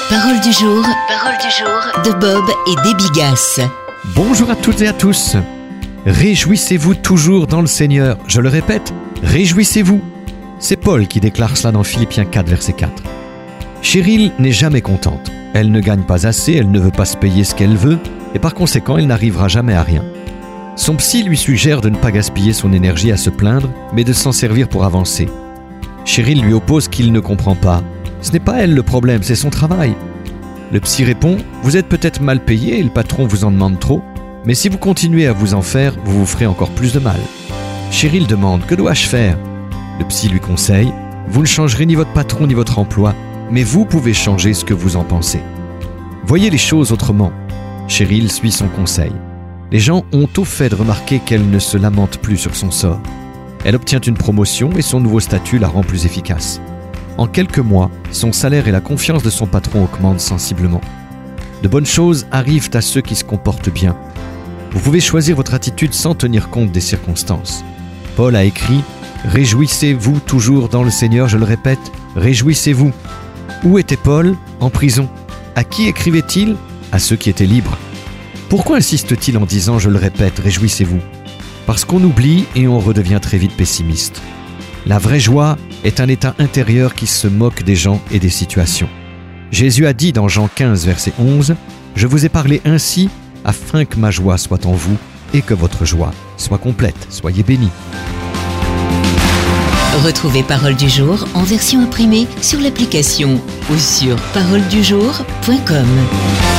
Parole du jour de Bob et Déby Gasse. Bonjour à toutes et à tous. Réjouissez-vous toujours dans le Seigneur. Je le répète, réjouissez-vous. C'est Paul qui déclare cela dans Philippiens 4, verset 4. Cheryl n'est jamais contente. Elle ne gagne pas assez, elle ne veut pas se payer ce qu'elle veut, et par conséquent, elle n'arrivera jamais à rien. Son psy lui suggère de ne pas gaspiller son énergie à se plaindre, mais de s'en servir pour avancer. Cheryl lui oppose qu'il ne comprend pas. Ce n'est pas elle le problème, c'est son travail. Le psy répond « Vous êtes peut-être mal payé et le patron vous en demande trop, mais si vous continuez à vous en faire, vous vous ferez encore plus de mal. » Cheryl demande « Que dois-je faire ?» Le psy lui conseille « Vous ne changerez ni votre patron ni votre emploi, mais vous pouvez changer ce que vous en pensez. » Voyez les choses autrement. Cheryl suit son conseil. Les gens ont au fait de remarquer qu'elle ne se lamente plus sur son sort. Elle obtient une promotion et son nouveau statut la rend plus efficace. En quelques mois, son salaire et la confiance de son patron augmentent sensiblement. De bonnes choses arrivent à ceux qui se comportent bien. Vous pouvez choisir votre attitude sans tenir compte des circonstances. Paul a écrit « Réjouissez-vous toujours dans le Seigneur, je le répète, réjouissez-vous ». Où était Paul ? En prison. À qui écrivait-il ? À ceux qui étaient libres. Pourquoi insiste-t-il en disant « Je le répète, réjouissez-vous » ? Parce qu'on oublie et on redevient très vite pessimiste. La vraie joie est un état intérieur qui se moque des gens et des situations. Jésus a dit dans Jean 15, verset 11 « Je vous ai parlé ainsi afin que ma joie soit en vous et que votre joie soit complète. Soyez bénis. » Retrouvez Parole du jour en version imprimée sur l'application ou sur paroledujour.com.